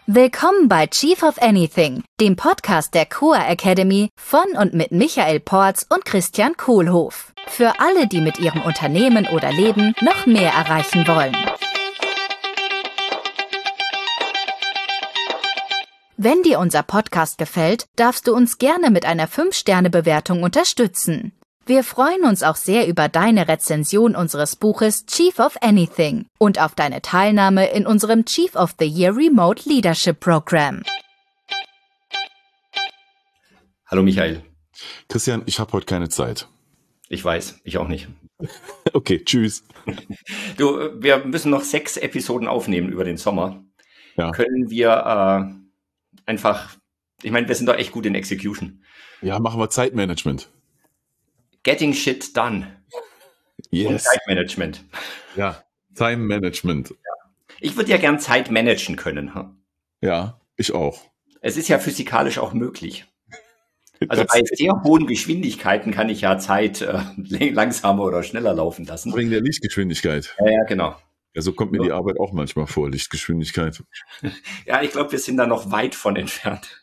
Willkommen bei Chief of Anything, dem Podcast der Coa Academy von und mit Michael Porz und Christian Kohlhoff. Für alle, die mit ihrem Unternehmen oder Leben noch mehr erreichen wollen. Wenn dir unser Podcast gefällt, darfst du uns gerne mit einer 5-Sterne-Bewertung unterstützen. Wir freuen uns auch sehr über deine Rezension unseres Buches Chief of Anything und auf deine Teilnahme in unserem Chief of the Year Remote Leadership Program. Hallo Michael. Christian, ich habe heute keine Zeit. Ich weiß, ich auch nicht. Okay, tschüss. Du, wir müssen noch 6 Episoden aufnehmen über den Sommer. Ja. Können wir einfach, ich meine, wir sind doch echt gut in Execution. Ja, machen wir Zeitmanagement. Getting shit done. Yes. Und Zeitmanagement. Ja, Time Management. Ich würde ja gern Zeit managen können. Ja, ich auch. Es ist ja physikalisch auch möglich. Also bei sehr hohen Geschwindigkeiten kann ich ja Zeit langsamer oder schneller laufen lassen. Wegen der Lichtgeschwindigkeit. Ja, genau. Ja, so kommt mir die Arbeit auch manchmal vor, Lichtgeschwindigkeit. Ja, ich glaube, wir sind da noch weit von entfernt.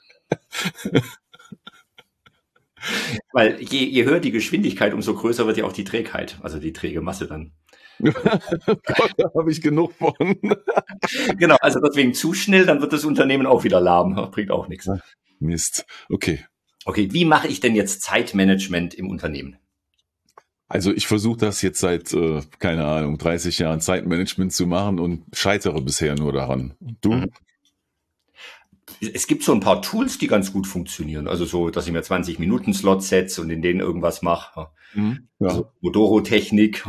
Weil je höher die Geschwindigkeit, umso größer wird ja auch die Trägheit, also die träge Masse dann. Gott, da habe ich genug von. Genau, also deswegen zu schnell, dann wird das Unternehmen auch wieder lahm, bringt auch nichts. Mist, okay. Okay, wie mache ich denn jetzt Zeitmanagement im Unternehmen? Also ich versuche das jetzt seit, keine Ahnung, 30 Jahren Zeitmanagement zu machen und scheitere bisher nur daran. Du? Mhm. Es gibt so ein paar Tools, die ganz gut funktionieren. Also so, dass ich mir 20-Minuten-Slots setze und in denen irgendwas mache. Ja. Also Pomodoro-Technik.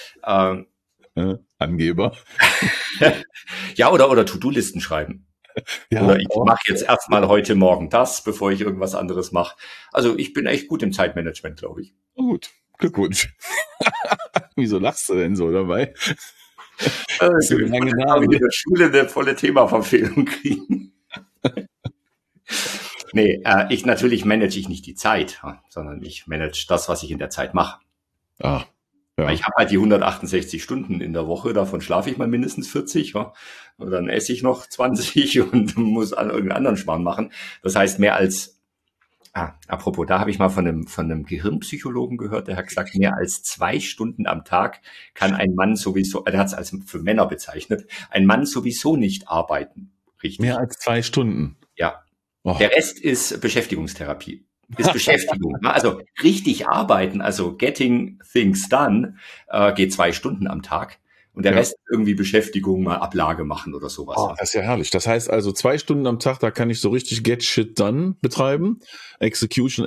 Angeber. Ja, oder To-Do-Listen schreiben. Ja, oder ich mache jetzt erstmal heute Morgen das, bevor ich irgendwas anderes mache. Also ich bin echt gut im Zeitmanagement, glaube ich. Gut, Glückwunsch. Wieso lachst du denn so dabei? Also, in der Schule eine volle Themaverfehlung kriegen. Nee, natürlich manage ich nicht die Zeit, sondern ich manage das, was ich in der Zeit mache. Ah, ja. Ich habe halt die 168 Stunden in der Woche, davon schlafe ich mal mindestens 40, und dann esse ich noch 20 und muss irgendeinen anderen Schmarrn machen. Das heißt, mehr als, apropos, da habe ich mal von einem Gehirnpsychologen gehört, der hat gesagt, mehr als 2 Stunden am Tag kann ein Mann sowieso, er hat es als für Männer bezeichnet, ein Mann sowieso nicht arbeiten. Richtig. Mehr als 2 Stunden? Ja. Oh. Der Rest ist Beschäftigungstherapie. Ist Beschäftigung. Also richtig arbeiten, also getting things done, geht 2 Stunden am Tag. Und der Rest irgendwie Beschäftigung, mal Ablage machen oder sowas. Oh, das ist ja herrlich. Das heißt also 2 Stunden am Tag, da kann ich so richtig get shit done betreiben. Execution.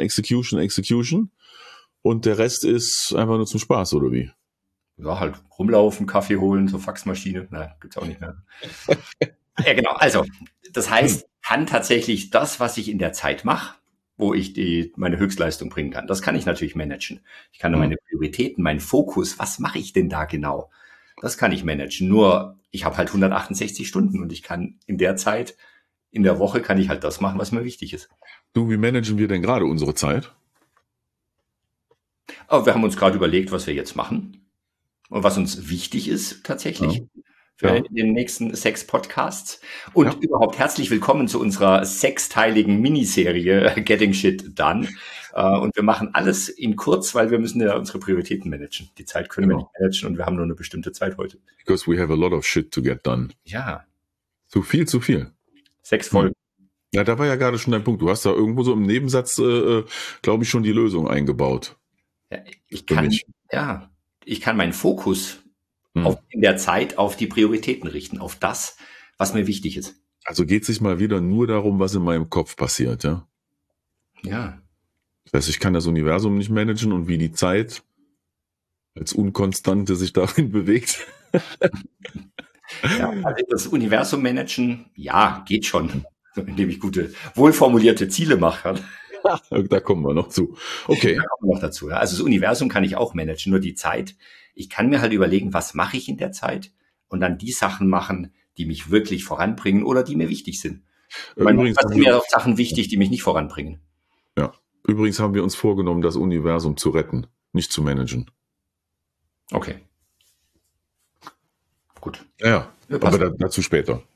Und der Rest ist einfach nur zum Spaß, oder wie? Ja, halt rumlaufen, Kaffee holen, so Faxmaschine. Nein, gibt's auch nicht mehr. Ja, genau. Also, das heißt, kann tatsächlich das, was ich in der Zeit mache, wo ich meine Höchstleistung bringen kann, das kann ich natürlich managen. Ich kann meine Prioritäten, meinen Fokus, was mache ich denn da genau? Das kann ich managen. Nur, ich habe halt 168 Stunden und ich kann in der Zeit, in der Woche kann ich halt das machen, was mir wichtig ist. Du, wie managen wir denn gerade unsere Zeit? Aber wir haben uns gerade überlegt, was wir jetzt machen und was uns wichtig ist tatsächlich. Für den nächsten 6 Podcasts. Und überhaupt herzlich willkommen zu unserer 6-teiligen Miniserie Getting Shit Done. Und wir machen alles in kurz, weil wir müssen ja unsere Prioritäten managen. Die Zeit können wir nicht managen und wir haben nur eine bestimmte Zeit heute. Because we have a lot of shit to get done. Ja. Zu viel. 6 Folgen. Ja, da war ja gerade schon dein Punkt. Du hast da irgendwo so im Nebensatz, glaube ich, schon die Lösung eingebaut. Ja, ich kann meinen Fokus in der Zeit auf die Prioritäten richten, auf das, was mir wichtig ist. Also geht es sich mal wieder nur darum, was in meinem Kopf passiert, ja? Ja. Das heißt, ich kann das Universum nicht managen und wie die Zeit als Unkonstante sich darin bewegt. Ja, also das Universum managen, ja, geht schon, indem ich gute, wohlformulierte Ziele mache. Da kommen wir noch zu. Okay. Da kommen wir noch dazu. Ja. Also das Universum kann ich auch managen, nur die Zeit. Ich kann mir halt überlegen, was mache ich in der Zeit und dann die Sachen machen, die mich wirklich voranbringen oder die mir wichtig sind. Übrigens sind mir auch Sachen wichtig, die mich nicht voranbringen. Ja. Übrigens haben wir uns vorgenommen, das Universum zu retten, nicht zu managen. Okay. Gut. Ja, aber dazu später.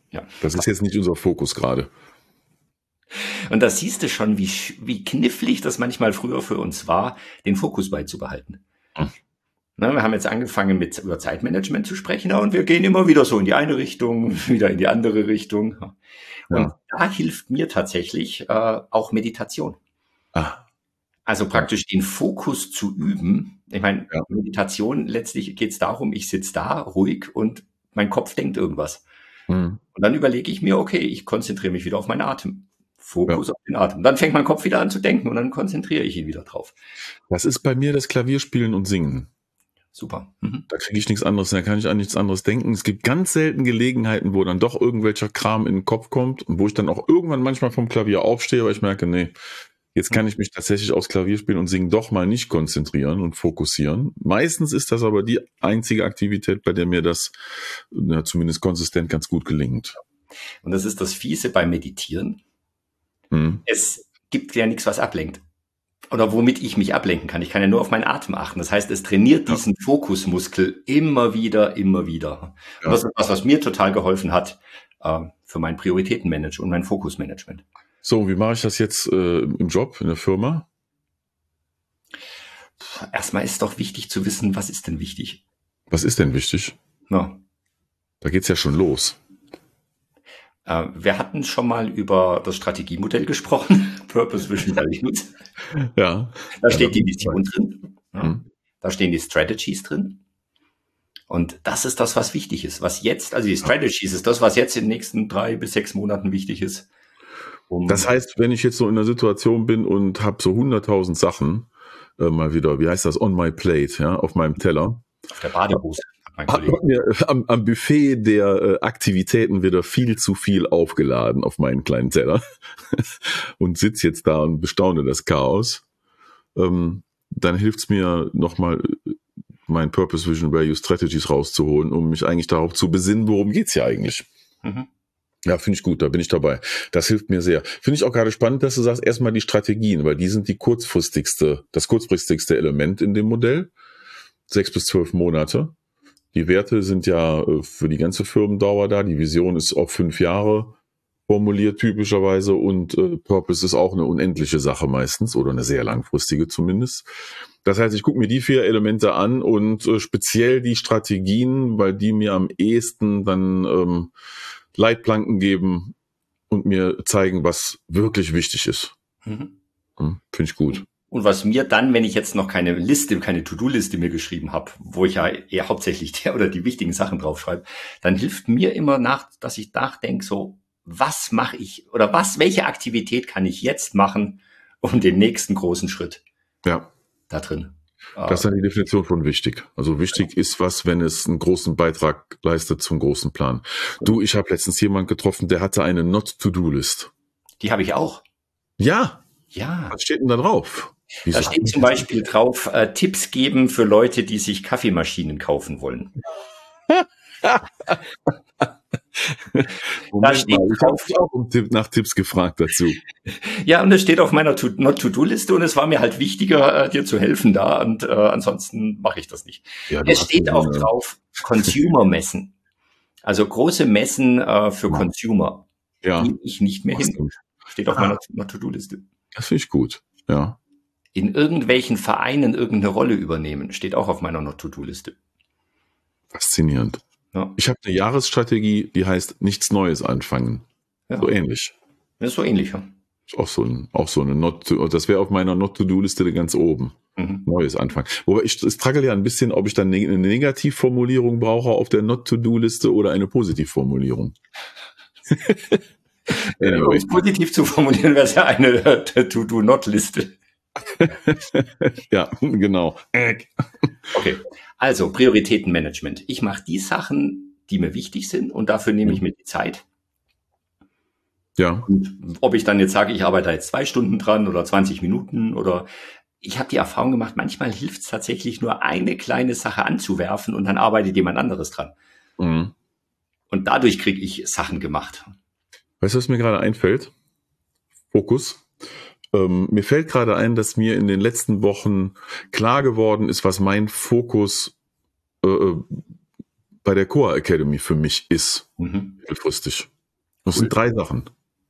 Ja. Das ist jetzt nicht unser Fokus gerade. Und da siehst du schon, wie knifflig das manchmal früher für uns war, den Fokus beizubehalten. Na, wir haben jetzt angefangen über Zeitmanagement zu sprechen, und wir gehen immer wieder so in die eine Richtung, wieder in die andere Richtung. Und da hilft mir tatsächlich auch Meditation. Also praktisch den Fokus zu üben. Ich meine, Meditation, letztlich geht es darum, ich sitze da ruhig und mein Kopf denkt irgendwas. Und dann überlege ich mir, okay, ich konzentriere mich wieder auf meinen Atem. Fokus auf den Atem. Dann fängt mein Kopf wieder an zu denken und dann konzentriere ich ihn wieder drauf. Das ist bei mir das Klavierspielen und Singen. Super. Da kriege ich nichts anderes, da kann ich an nichts anderes denken. Es gibt ganz selten Gelegenheiten, wo dann doch irgendwelcher Kram in den Kopf kommt und wo ich dann auch irgendwann manchmal vom Klavier aufstehe, weil ich merke, nee, jetzt kann ich mich tatsächlich aufs Klavierspielen und Singen doch mal nicht konzentrieren und fokussieren. Meistens ist das aber die einzige Aktivität, bei der mir das zumindest konsistent ganz gut gelingt. Und das ist das Fiese beim Meditieren. Es gibt ja nichts, was ablenkt. Oder womit ich mich ablenken kann. Ich kann ja nur auf meinen Atem achten. Das heißt, es trainiert diesen Fokusmuskel immer wieder, immer wieder. Und das ist was mir total geholfen hat für mein Prioritätenmanagement und mein Fokusmanagement. So, wie mache ich das jetzt im Job, in der Firma? Erstmal ist doch wichtig zu wissen, was ist denn wichtig? Was ist denn wichtig? Ja. Da geht's ja schon los. Wir hatten schon mal über das Strategiemodell gesprochen, Purpose, Vision, Values. Ja. Da steht die Vision drin. Ja. Da stehen die Strategies drin. Und das ist das, was wichtig ist. Was jetzt, also die Strategies ist das, was jetzt in den nächsten 3 bis 6 Monaten wichtig ist. Das heißt, wenn ich jetzt so in einer Situation bin und habe so 100.000 Sachen mal wieder, wie heißt das, on my plate, ja, auf meinem Teller. Auf der Badehose. Hat mir am Buffet der Aktivitäten wieder viel zu viel aufgeladen auf meinen kleinen Teller und sitze jetzt da und bestaune das Chaos. Dann hilft es mir nochmal, mein Purpose, Vision, Value, Strategies rauszuholen, um mich eigentlich darauf zu besinnen, worum geht's hier eigentlich. Ja, finde ich gut, da bin ich dabei. Das hilft mir sehr. Finde ich auch gerade spannend, dass du sagst, erstmal die Strategien, weil die sind das kurzfristigste Element in dem Modell. 6 bis 12 Monate. Die Werte sind ja für die ganze Firmendauer da. Die Vision ist auf 5 Jahre formuliert typischerweise und Purpose ist auch eine unendliche Sache meistens oder eine sehr langfristige zumindest. Das heißt, ich gucke mir die 4 Elemente an und speziell die Strategien, weil die mir am ehesten dann Leitplanken geben und mir zeigen, was wirklich wichtig ist. Finde ich gut. Und was mir dann, wenn ich jetzt noch keine To-Do-Liste mir geschrieben habe, wo ich ja eher hauptsächlich die wichtigen Sachen draufschreibe, dann hilft mir immer dass ich nachdenke, so, was mache ich oder welche Aktivität kann ich jetzt machen, um den nächsten großen Schritt da drin. Das ist dann die Definition von wichtig. Also wichtig ist was, wenn es einen großen Beitrag leistet zum großen Plan. Du, ich habe letztens jemanden getroffen, der hatte eine Not-to-Do-List. Die habe ich auch. Ja. Ja. Was steht denn da drauf? Da steht zum Beispiel drauf, Tipps geben für Leute, die sich Kaffeemaschinen kaufen wollen. Da steht drauf, ich habe auch nach Tipps gefragt dazu. Ja, und es steht auf meiner Not-to-Do-Liste und es war mir halt wichtiger, dir zu helfen da und ansonsten mache ich das nicht. Ja, es steht auch drauf, Consumer-Messen. Also große Messen für Consumer. Ja. Die ich nicht mehr hin. Steht auf meiner Not-to-Do-Liste. Das finde ich gut, ja. In irgendwelchen Vereinen irgendeine Rolle übernehmen, steht auch auf meiner Not-to-Do-Liste. Faszinierend. Ja. Ich habe eine Jahresstrategie, die heißt nichts Neues anfangen. Ja. So ähnlich. Das ist so ähnlich, ja. Ist auch so eine das wäre auf meiner Not-to-Do-Liste ganz oben. Neues anfangen. Wobei ich struggle ja ein bisschen, ob ich dann eine Negativformulierung brauche auf der Not-to-Do-Liste oder eine Positivformulierung. Um es positiv zu formulieren, wäre es ja eine To-Do-Not-Liste. Ja, genau. Okay, also Prioritätenmanagement. Ich mache die Sachen, die mir wichtig sind und dafür nehme ich mir die Zeit. Ja. Und ob ich dann jetzt sage, ich arbeite jetzt 2 Stunden dran oder 20 Minuten oder ich habe die Erfahrung gemacht, manchmal hilft es tatsächlich nur eine kleine Sache anzuwerfen und dann arbeitet jemand anderes dran. Und dadurch kriege ich Sachen gemacht. Weißt du, was mir gerade einfällt? Fokus. Mir fällt gerade ein, dass mir in den letzten Wochen klar geworden ist, was mein Fokus bei der Core Academy für mich ist, mittelfristig. Das sind 3 Sachen.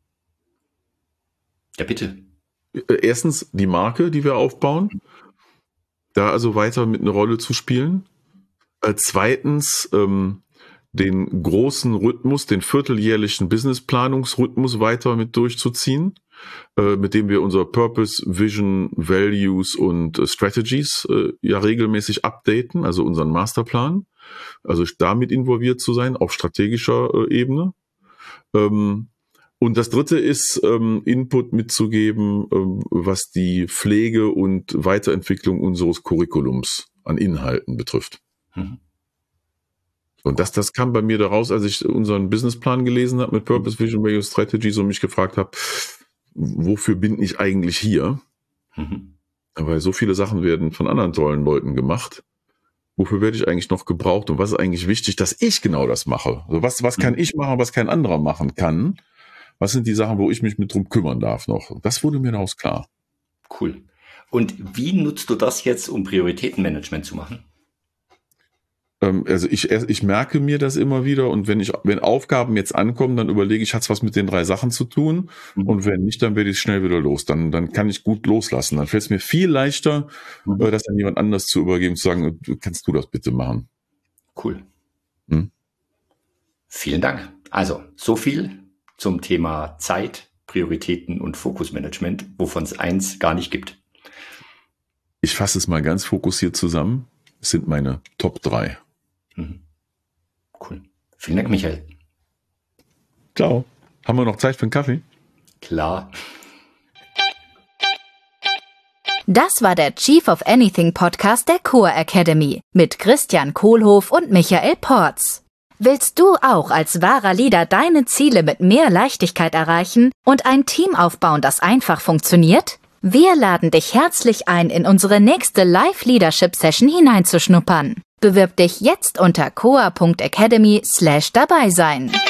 Ja, bitte. Erstens die Marke, die wir aufbauen, da also weiter mit einer Rolle zu spielen. Zweitens den großen Rhythmus, den vierteljährlichen Businessplanungsrhythmus weiter mit durchzuziehen, mit dem wir unser Purpose, Vision, Values und Strategies ja regelmäßig updaten, also unseren Masterplan. Also damit involviert zu sein auf strategischer Ebene. Und das dritte ist, Input mitzugeben, was die Pflege und Weiterentwicklung unseres Curriculums an Inhalten betrifft. Mhm. Und das kam bei mir daraus, als ich unseren Businessplan gelesen habe mit Purpose, Vision, Value, Strategy, so mich gefragt habe, wofür bin ich eigentlich hier? Mhm. Weil so viele Sachen werden von anderen tollen Leuten gemacht. Wofür werde ich eigentlich noch gebraucht und was ist eigentlich wichtig, dass ich genau das mache? Also was kann ich machen, was kein anderer machen kann? Was sind die Sachen, wo ich mich mit drum kümmern darf noch? Das wurde mir daraus klar. Cool. Und wie nutzt du das jetzt, um Prioritätenmanagement zu machen? Also ich merke mir das immer wieder und wenn Aufgaben jetzt ankommen, dann überlege ich, hat es was mit den 3 Sachen zu tun? Mhm. Und wenn nicht, dann werde ich schnell wieder los. Dann kann ich gut loslassen. Dann fällt es mir viel leichter, das an jemand anders zu übergeben, zu sagen, kannst du das bitte machen? Cool. Vielen Dank. Also, so viel zum Thema Zeit, Prioritäten und Fokusmanagement, wovon es eins gar nicht gibt. Ich fasse es mal ganz fokussiert zusammen. Es sind meine Top 3. Cool. Vielen Dank, Michael. Ciao. Haben wir noch Zeit für einen Kaffee? Klar. Das war der Chief of Anything Podcast der Core Academy mit Christian Kohlhoff und Michael Porz. Willst du auch als wahrer Leader deine Ziele mit mehr Leichtigkeit erreichen und ein Team aufbauen, das einfach funktioniert? Wir laden dich herzlich ein, in unsere nächste Live-Leadership-Session hineinzuschnuppern. Bewirb dich jetzt unter coa.academy/dabei sein.